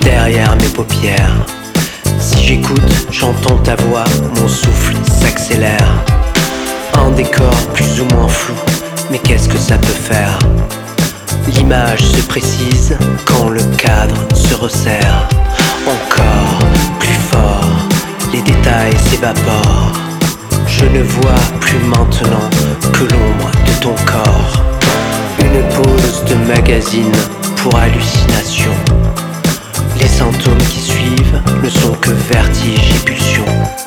derrière mes paupières. Si j'écoute, j'entends ta voix, mon souffle s'accélère. Un décor plus ou moins flou, mais qu'est-ce que ça peut faire? L'image se précise quand le cadre se resserre. Encore plus fort, les détails s'évaporent. Je ne vois plus maintenant que l'ombre de ton corps. Une pause de magazine pour hallucination. Les symptômes qui suivent ne sont que vertige et pulsion.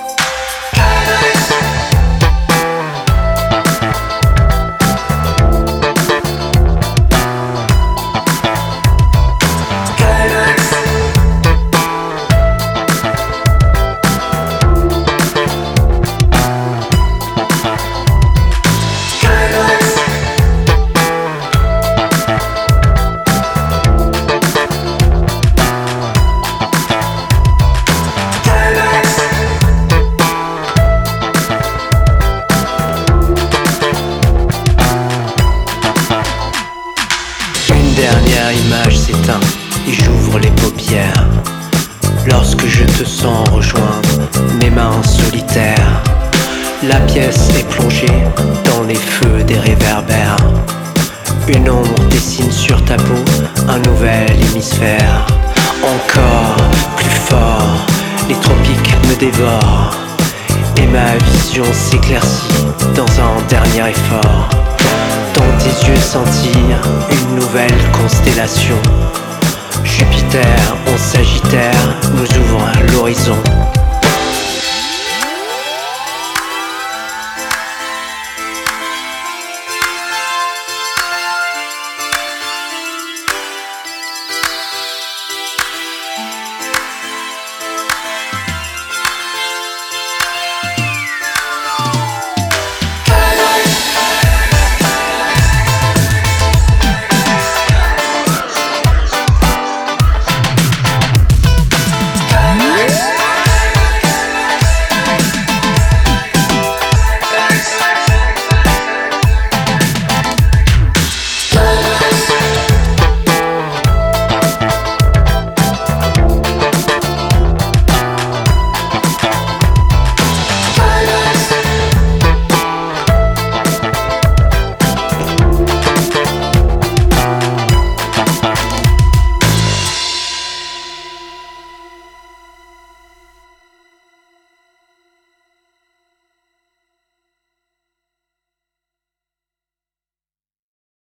Dernière image s'éteint et j'ouvre les paupières. Lorsque je te sens rejoindre mes mains solitaires, la pièce est plongée dans les feux des réverbères. Une ombre dessine sur ta peau un nouvel hémisphère. Encore plus fort, les tropiques me dévorent et ma vision s'éclaircit dans un dernier effort. Dans tes yeux scintille une nouvelle constellation. Jupiter en Sagittaire nous ouvre l'horizon.